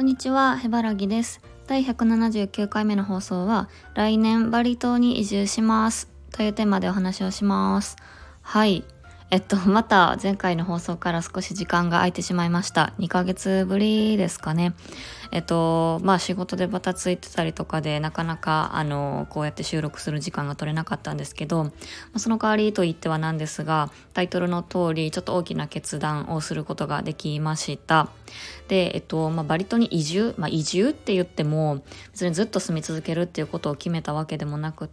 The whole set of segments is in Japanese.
こんにちは、ヘバラギです。第179回目の放送は、来年バリ島に移住しますというテーマでお話をします。はい。また前回の放送から少し時間が空いてしまいました。2ヶ月ぶりですかね。仕事でバタついてたりとかでなかなかこうやって収録する時間が取れなかったんですけど、その代わりと言ってはなんですが、タイトルの通りちょっと大きな決断をすることができました。で、バリ島に移住、移住って言っても別にずっと住み続けるっていうことを決めたわけでもなくって、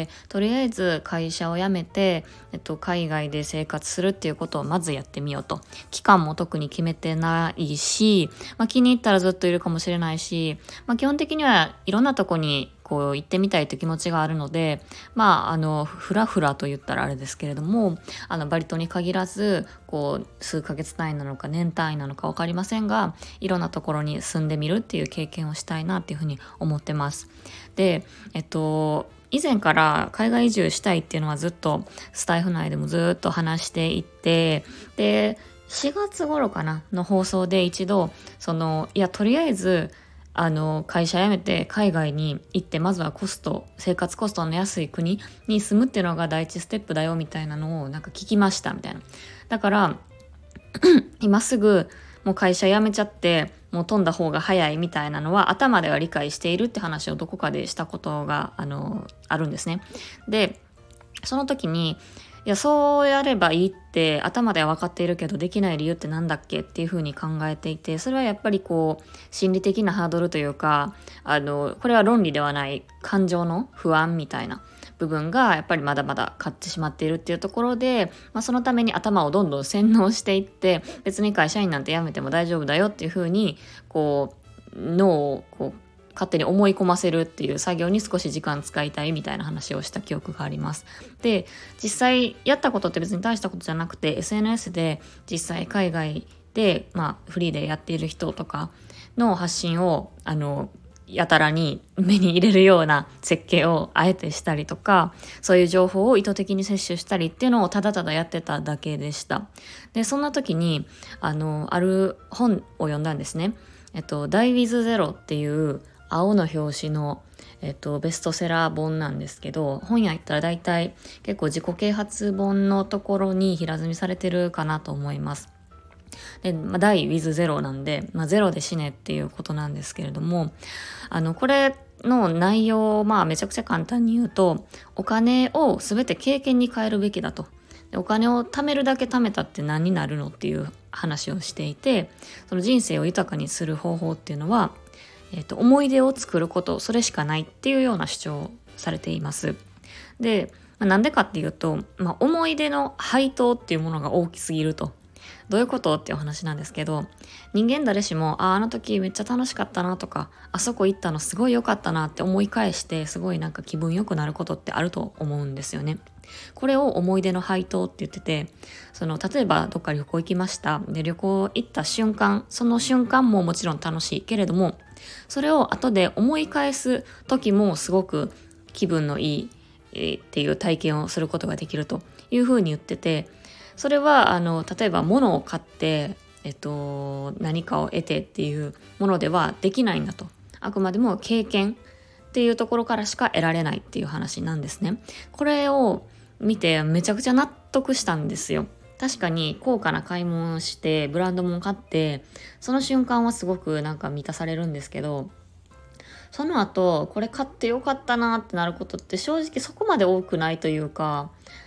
とりあえず会社を辞めて、海外で生活するっていうことをまずやってみようと。期間も特に決めてないし、気に入ったらずっといるかもしれないし、基本的にはいろんなとこにこう行ってみたいという気持ちがあるので、ふらふらと言ったらあれですけれども、バリ島に限らず、こう数ヶ月単位なのか年単位なのか分かりませんが、いろんなところに住んでみるっていう経験をしたいなっていうふうに思ってます。で、以前から海外移住したいっていうのはずっとスタイフ内でもずっと話していて、で4月頃かなの放送で一度とりあえず会社辞めて海外に行って、まずは生活コストの安い国に住むっていうのが第一ステップだよみたいなのを聞きましたみたいな。だから今すぐもう会社辞めちゃってもう飛んだ方が早いみたいなのは頭では理解しているって話をどこかでしたことがあるんですね。でその時にそうやればいいって頭では分かっているけどできない理由ってなんだっけっていうふうに考えていて、それはやっぱり心理的なハードルというか、これは論理ではない感情の不安みたいな部分がやっぱりまだまだ勝ってしまっているっていうところで、そのために頭をどんどん洗脳していって、別に会社員なんて辞めても大丈夫だよっていうふうに脳を勝手に思い込ませるっていう作業に少し時間使いたいみたいな話をした記憶があります。で、実際やったことって別に大したことじゃなくて、 SNS で実際海外でフリーでやっている人とかの発信をやたらに目に入れるような設計をあえてしたりとか、そういう情報を意図的に摂取したりっていうのをただただやってただけでした。でそんな時にある本を読んだんですね。Die with Zero っていう青の表紙の、ベストセラー本なんですけど、本屋行ったら大体結構自己啓発本のところに平積みされてるかなと思います。で、Die with Zero なんで、ゼロで死ねっていうことなんですけれども、これの内容をめちゃくちゃ簡単に言うと、お金を全て経験に変えるべきだと。でお金を貯めるだけ貯めたって何になるのっていう話をしていて、その人生を豊かにする方法っていうのは、思い出を作ること、それしかないっていうような主張をされています。で、なんでかっていうと、思い出の配当っていうものが大きすぎると。どういうことっていう話なんですけど、人間誰しもあの時めっちゃ楽しかったなとか、あそこ行ったのすごい良かったなって思い返して、すごい気分良くなることってあると思うんですよね。これを思い出の配当って言ってて、例えばどっか旅行行きました。で旅行行った瞬間、その瞬間ももちろん楽しいけれども、それを後で思い返す時もすごく気分のいいっていう体験をすることができるというふうに言ってて、それは例えば物を買って、何かを得てっていうものではできないんだと。あくまでも経験っていうところからしか得られないっていう話なんですね。これを見てめちゃくちゃ納得したんですよ。確かに高価な買い物をしてブランド物買って、その瞬間はすごく満たされるんですけど、その後これ買ってよかったなってなることって正直そこまで多くないというか、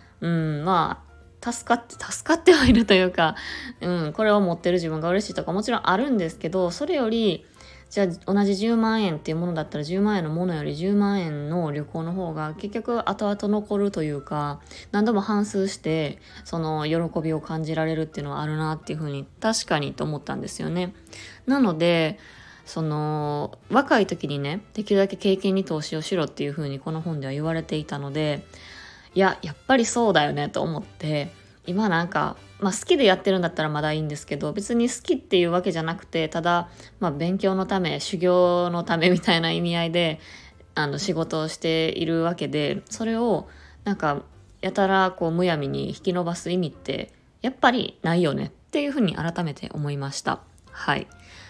助かってはいるというか、これを持ってる自分が嬉しいとかもちろんあるんですけど、それよりじゃあ同じ10万円っていうものだったら、10万円のものより10万円の旅行の方が結局後々残るというか、何度も反芻してその喜びを感じられるっていうのはあるなっていうふうに確かにと思ったんですよね。なので若い時にね、できるだけ経験に投資をしろっていうふうにこの本では言われていたので、やっぱりそうだよねと思って、今好きでやってるんだったらまだいいんですけど、別に好きっていうわけじゃなくて、ただ勉強のため、修行のためみたいな意味合いで仕事をしているわけで、それをやたらむやみに引き伸ばす意味ってやっぱりないよねっていうふうに改めて思いました。はい。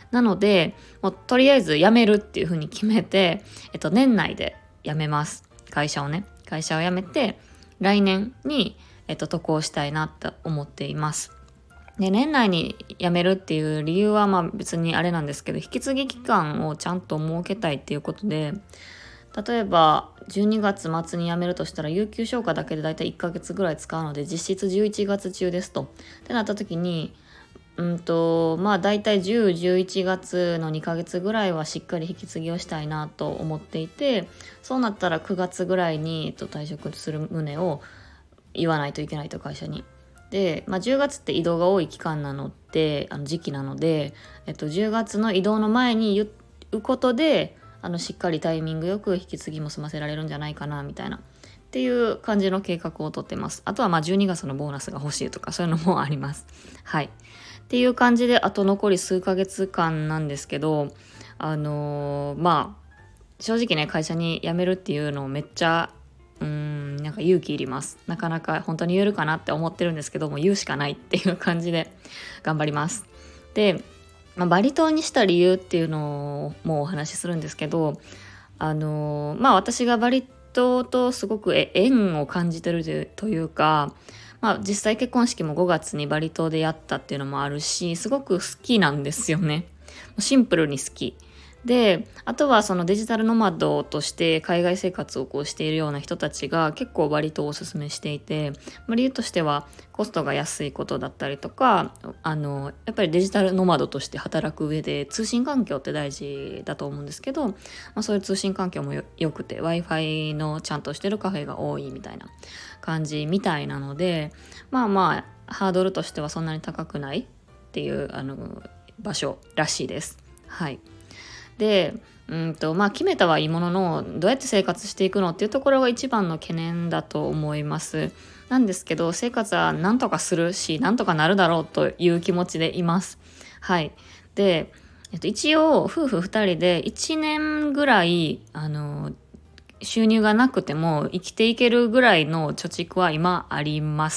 なのでもうとりあえず辞めるっていうふうに決めて、年内で辞めます。会社を辞めて来年に、渡航したいなと思っています。で、年内に辞めるっていう理由は別にあれなんですけど、引き継ぎ期間をちゃんと設けたいっていうことで、例えば12月末に辞めるとしたら有給消化だけでだいたい1ヶ月ぐらい使うので、実質11月中ですと。ってなった時にだいたい10、11月の2ヶ月ぐらいはしっかり引き継ぎをしたいなと思っていて、そうなったら9月ぐらいに退職する旨を言わないといけないと、会社に。で、10月って移動が多い期間なので、時期なので、10月の移動の前に言うことで、しっかりタイミングよく引き継ぎも済ませられるんじゃないかなみたいなっていう感じの計画をとってます。あとは12月のボーナスが欲しいとかそういうのもあります。はい。っていう感じで、あと残り数ヶ月間なんですけど、正直ね、会社に辞めるっていうのをめっちゃなんか勇気いります。なかなか本当に言えるかなって思ってるんですけども、言うしかないっていう感じで頑張ります。で、バリ島にした理由っていうのをもうお話しするんですけど、私がバリ島とすごく縁を感じてるというか、実際結婚式も5月にバリ島でやったっていうのもあるし、すごく好きなんですよね。シンプルに好き。で、あとはそのデジタルノマドとして海外生活をしているような人たちが結構バリ島をおすすめしていて、理由としてはコストが安いことだったりとか、やっぱりデジタルノマドとして働く上で通信環境って大事だと思うんですけど、そういう通信環境も良くて Wi-Fi のちゃんとしてるカフェが多いみたいな感じみたいなので、ハードルとしてはそんなに高くないっていう場所らしいです。はい。で、決めたはいいものの、どうやって生活していくのっていうところが一番の懸念だと思います。なんですけど、生活はなんとかするし、なんとかなるだろうという気持ちでいます。はい。で、一応夫婦2人で1年ぐらい収入がなくても生きていけるぐらいの貯蓄は今あります。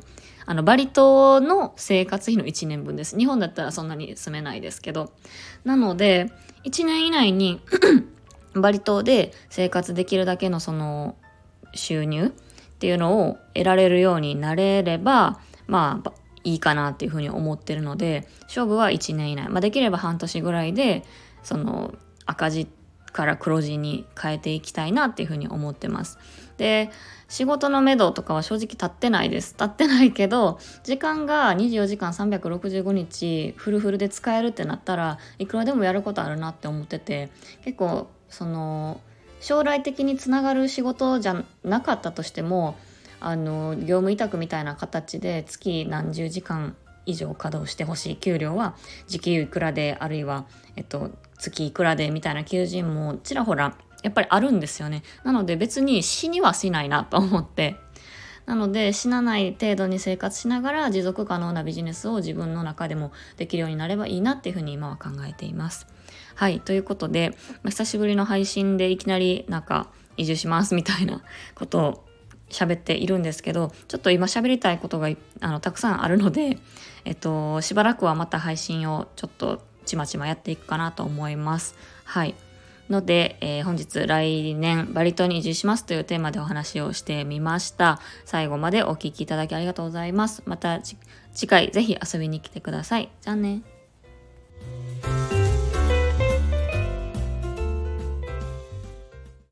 バリ島の生活費の1年分です。日本だったらそんなに住めないですけど。なので、1年以内にバリ島で生活できるだけのその収入っていうのを得られるようになれれば、いいかなっていうふうに思ってるので、勝負は1年以内。できれば半年ぐらいで、その赤字から黒字に変えていきたいなっていうふうに思ってます。で、仕事のめどとかは正直立ってないです。立ってないけど、時間が24時間365日フルフルで使えるってなったらいくらでもやることあるなって思ってて、結構その将来的につながる仕事じゃなかったとしても、業務委託みたいな形で月何十時間以上稼働してほしい、給料は時給いくらで、あるいは月いくらでみたいな求人もちらほらやっぱりあるんですよね。なので別に死にはしないなと思って、なので死なない程度に生活しながら持続可能なビジネスを自分の中でもできるようになればいいなっていうふうに今は考えています。はい、ということで、久しぶりの配信でいきなりなんか移住しますみたいなことを喋っているんですけど、ちょっと今喋りたいことがたくさんあるので、しばらくはまた配信をちょっとちまちまやっていくかなと思います。はい。ので、本日来年バリ島に移住しますというテーマでお話をしてみました。最後までお聞きいただきありがとうございます。また次回ぜひ遊びに来てください。じゃあね。